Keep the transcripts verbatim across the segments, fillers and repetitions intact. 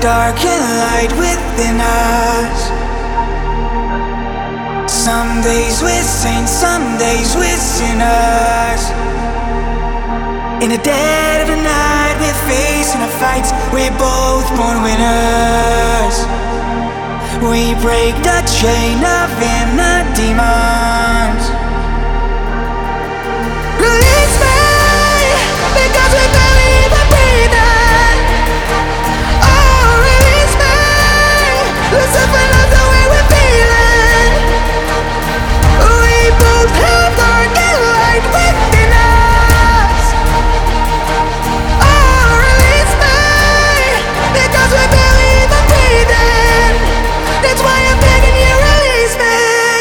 dark and light within us. Some days we're saints, some days we're sinners. In the dead of the night we're facing our fights. We're both born winners. We break the chain of inner demons. Release me, because we believe in breathing. Oh, release me, Lucifer knows the way we're feeling. We both have dark and light within us. Oh, release me, because we believe in breathing. That's why I'm begging you, release me.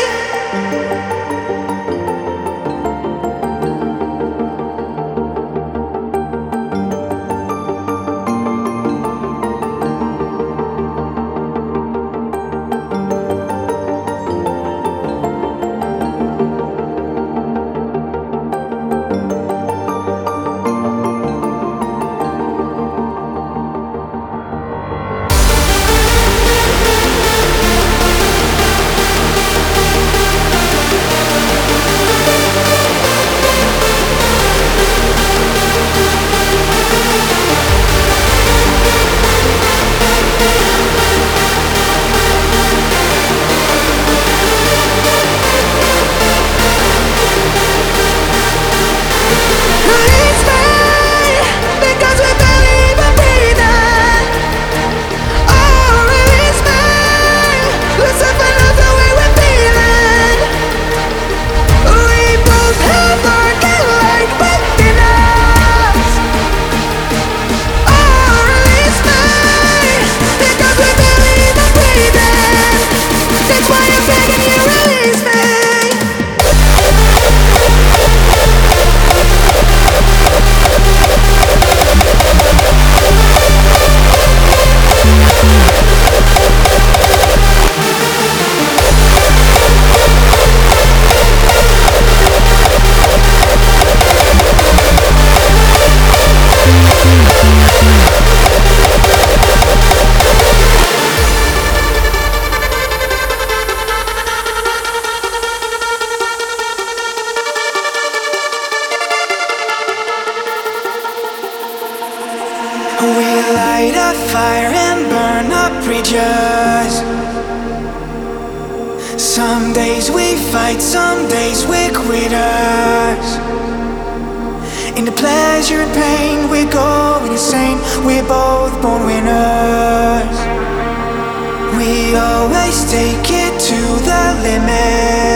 Fire and burn up bridges. Some days we fight, some days we're quitters. In the pleasure and pain we're going insane. We're both born winners. We always take it to the limit.